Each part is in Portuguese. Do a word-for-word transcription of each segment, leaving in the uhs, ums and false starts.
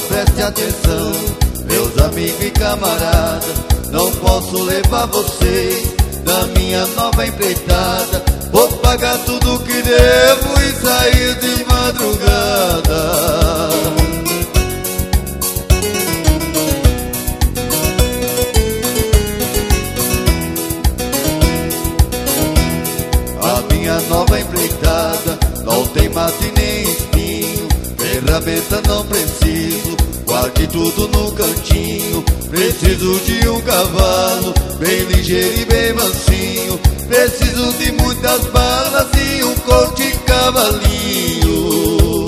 preste atenção, meus amigos e camaradas, não posso levar vocês na minha nova empreitada. Vou pagar tudo que devo e sair de madrugada. A minha nova empreitada não tem mate nem espinho, ferramenta não preciso, guarde tudo no cantinho. Preciso de um cavalo bem ligeiro e bem mansinho, preciso de muitas balas e um corte cavalinho.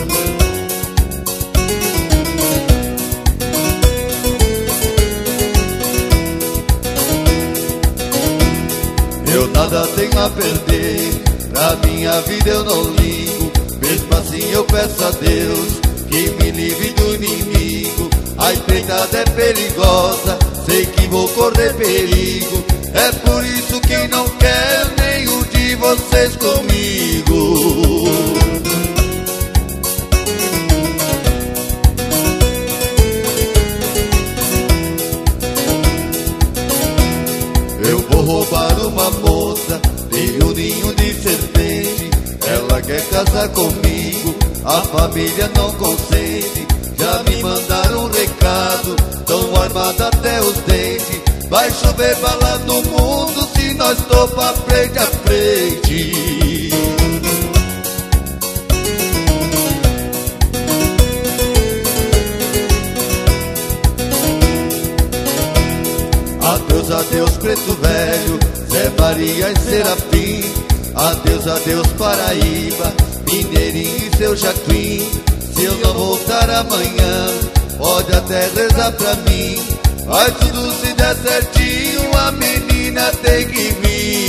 Eu nada tenho a perder, pra minha vida eu não ligo, mesmo assim eu peço a Deus que me livre do inimigo. A empreitada é perigosa, sei que vou correr perigo, é por isso que não quero nenhum de vocês comigo. Eu vou roubar uma moça de um ninho de serpente, ela quer casar comigo, a família não consente. Já me mandaram um recado, tão armada até os dentes, vai chover bala no mundo se nós topa frente a frente. Adeus, adeus preto velho, Zé Maria e Serafim, adeus, adeus Paraíba, Mineirinho e seu Jaquim. Se eu não voltar amanhã, pode até rezar pra mim, mas tudo se der certinho, a menina tem que vir.